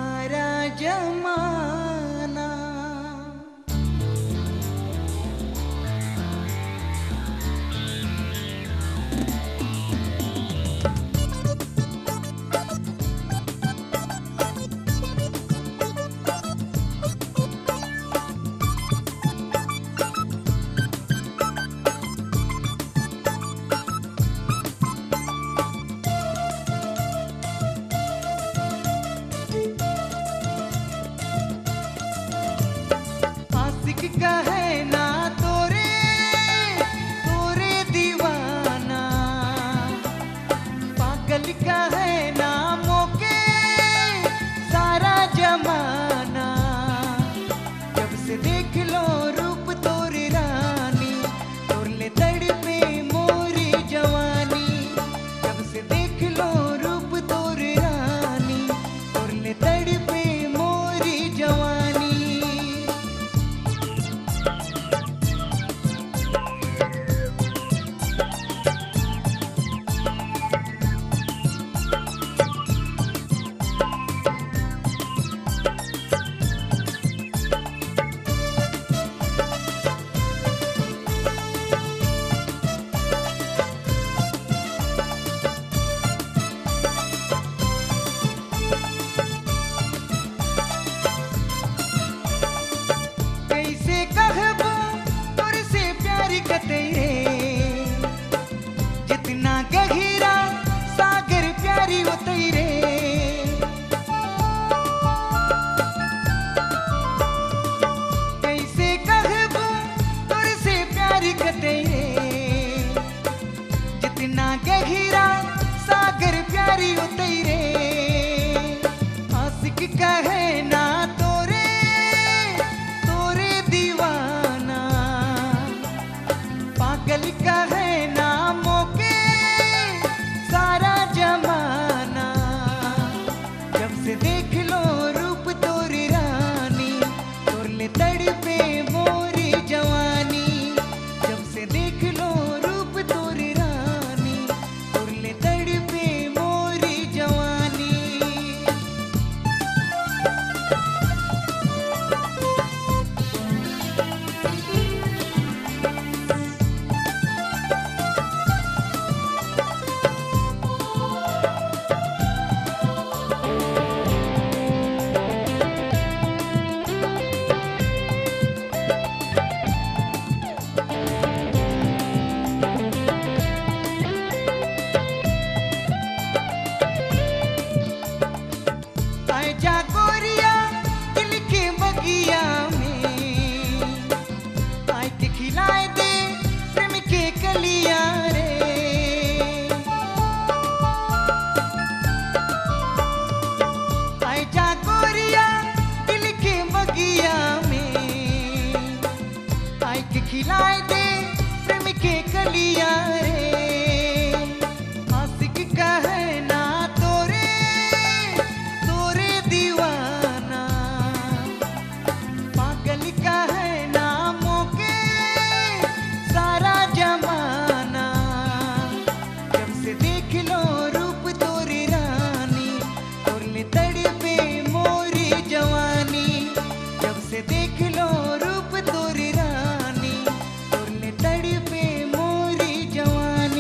सारा जमाना। आशिक का है ना तोरे तोरे दीवाना, पागल का है ना मौके सारा जमाना। जब से देख लो रूप तोरी रानी, तोर ले तड़पे मोरी जवानी। जब से देख लो रूप तोरी रानी, तोर ले तड़पे मोरी जवानी। कैसे कहबो तोर से प्यार कतरे, जितना गहिरा सागर प्यारी उतरे। कैसे कहबो तोर से प्यार कतरे, जितना गहिरा सागर प्यारी उतरे। आशिक का है ना तोरे तोरे दीवाना, पागल का है ना मौके सारा जमाना। जब से देख लो रूप तोरी रानी, तोर ले तड़पे मोरी जवानी। जब से देख लो रूप तोरी रानी, तोर ले तड़पे मोरी जवानी। आए जा गोरिया दिल के बगिया में, आए के खिलाए दे प्रेम के कलिया रे। आए जा गोरिया दिल के बगिया में, आए के खिलाए दे प्रेम के कलिया रे। आशिक का है ना तोरे तोरे दीवाना, पागल का है ना मौके सारा जमाना। जब से देख लो रूप तोरी रानी, तोर ले तड़पे मोरी जवानी। जब से देख लो रूप तोरी रानी, तोर ले तड़पे मोरी जवानी।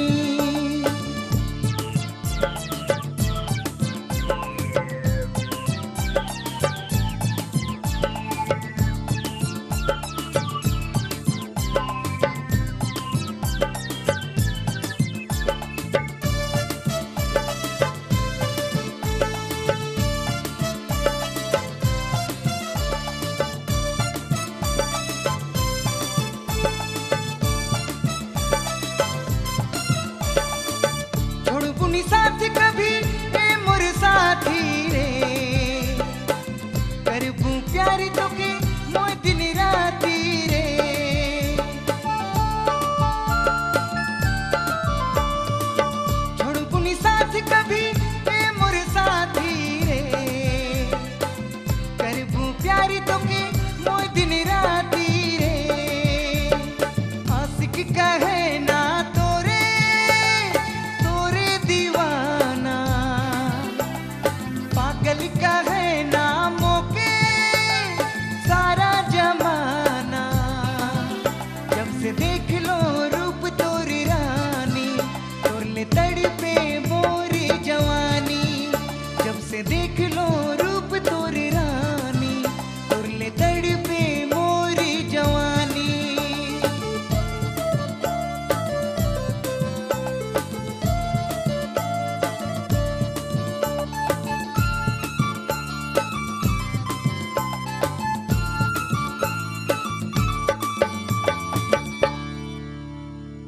छोड़बू नी साथ कभी ए मोर साथी रे, करबू प्यार तो